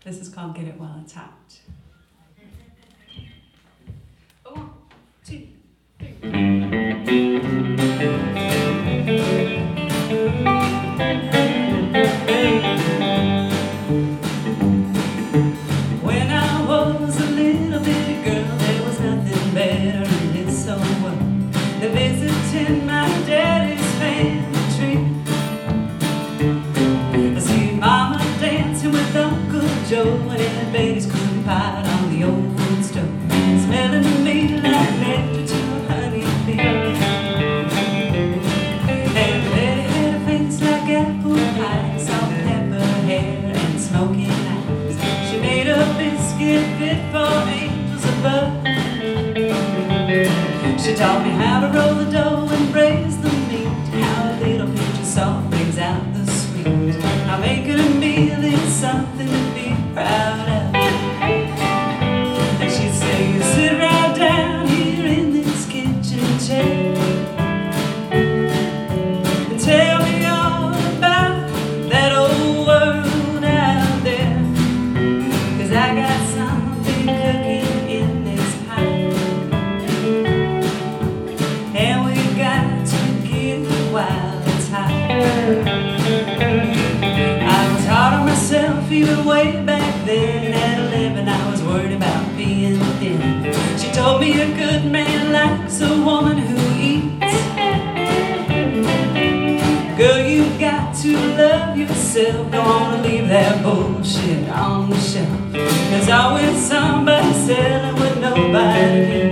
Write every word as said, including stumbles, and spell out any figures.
This is called Get It While It's Hot. One, two, three. When I was a little bitty girl, there was nothing better in this whole world than visiting my daddy's family tree. I see Mama dancing with Uncle Joe, and the babies cooking pot on the old wood stove, smelling to me like nectar to a honeybee. And Betty had a face like apple pie, salt and pepper hair and smoky eyes. She made a biscuit fit for angels above. She taught me how to roll the dough and braise the meat, how a little pinch of salt brings out the sweet. How making a meal is something to be proud of. And she'd say, you sit right down here in this kitchen chair and tell me all about that old world out there, 'cause I got something cooking in this pie, and we got to get it while it's hot. Even way back then, at eleven, I was worried about being thin. She told me a good man likes a woman who eats. Girl, you got to love yourself. Don't wanna leave that bullshit on the shelf. There's always somebody selling with nobody.